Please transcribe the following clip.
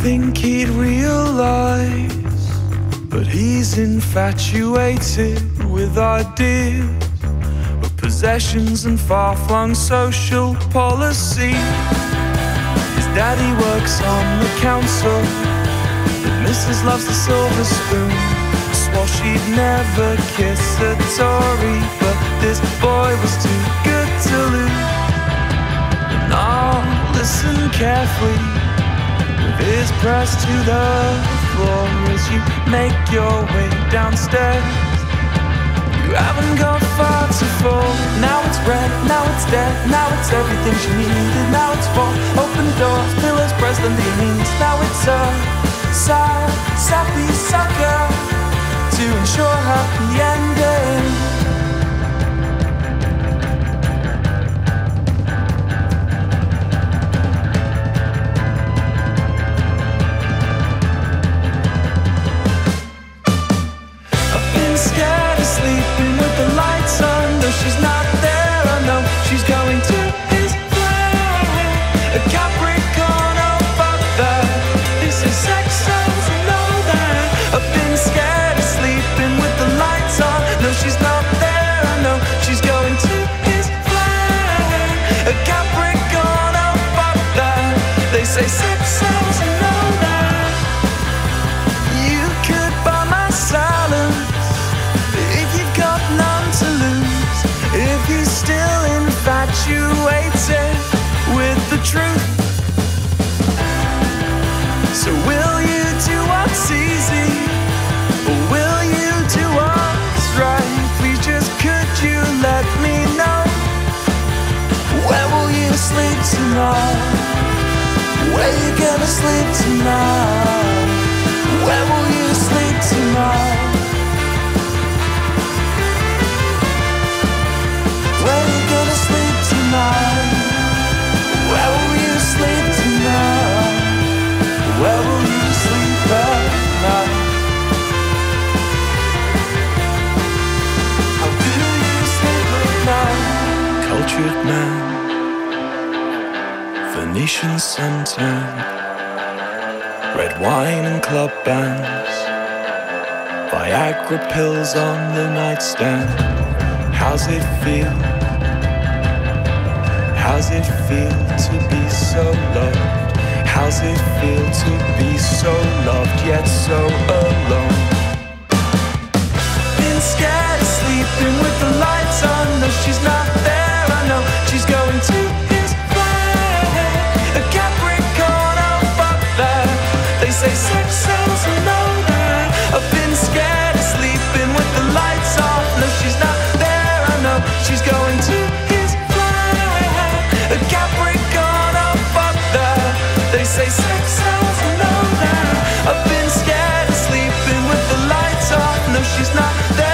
think he'd realize, but he's infatuated with ideas of possessions and far-flung social policy. His daddy works on the council, but Mrs. loves the silver spoon. Swore she'd never kiss a Tory, but this boy was too good to lose. And I'll listen carefully, with ears pressed to the floor, as you make your way downstairs. You haven't got far to fall. Now it's red, now it's dead, now it's everything she needed. Now it's for open doors, pillows pressed under your knees. Now it's a sad, sappy sucker to ensure happy ending. I've been scared of sleeping with the lights on. Though she's not there, I know she's going to his flat. A Capricorn, oh fuck that. This is sex, so know that. I've been scared of sleeping with the lights on. No, she's not there, I know she's going to his flat. A Capricorn, oh fuck that. They say sex sells, I know that. You could buy my silence if you've got none to lose. If you're still infatuated with the truth. So will you do what's easy, or will you do what's right? Please just could you let me know, where will you sleep tonight? Where you gonna sleep tonight? Where will you sleep tonight? Where you gonna sleep tonight? Where will you sleep tonight? Where will you sleep at night? How do you sleep at night? Cultured man, Venetian suntan, red wine and club bands, Viagra pills on the nightstand. How's it feel? How's it feel to be so loved? How's it feel to be so loved yet so alone? Been scared of sleeping with the lights on. No, she's not there, I know she's going to his flat. A Capricorn, oh fuck that. They say sex sells, I know that. I've been scared of sleeping with the lights off. No, she's not there, I know she's going to his flat. A Capricorn, oh fuck that. They say sex sells, I know that. I've been scared of sleeping with the lights off. No, she's not there.